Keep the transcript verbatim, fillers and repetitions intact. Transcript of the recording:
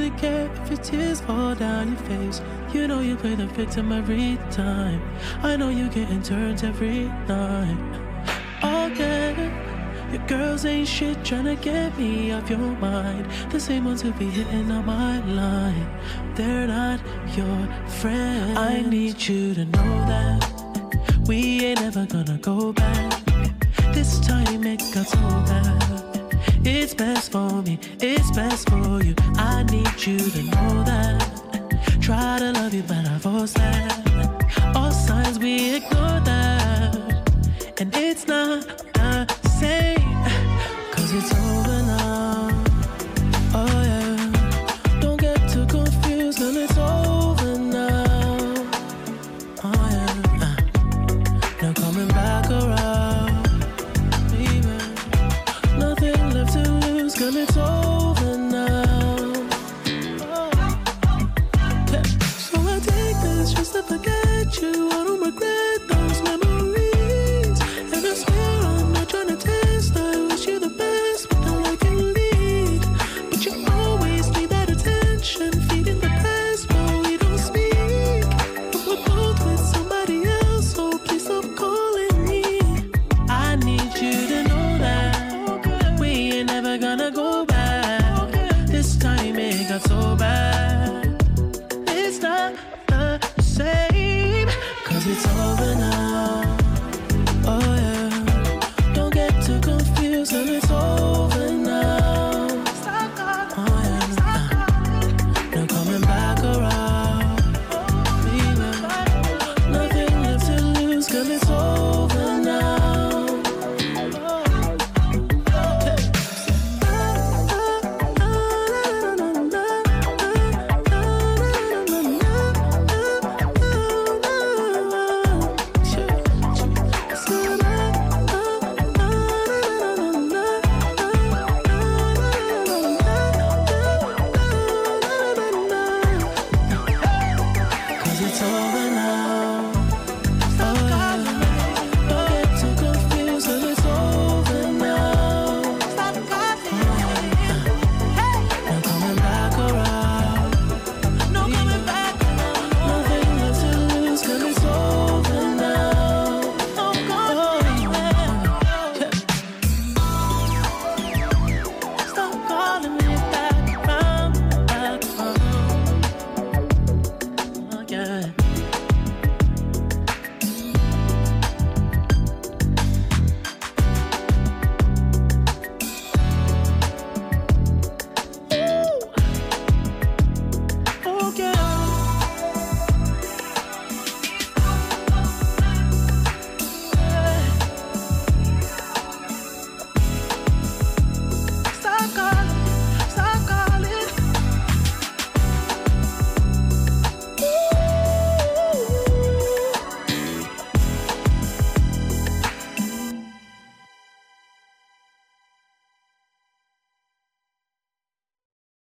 really care if your tears fall down your face. You know you play the victim every time. I know you getting turns every night. Oh yeah. Your girls ain't shit tryna get me off your mind. The same ones who be hitting on my line. They're not your friend. I need you to know that we ain't ever gonna go back. This time it got so bad. It's best for me, it's best for you. I need you to know that. Try to love you but I force that. All signs we ignore that. And it's not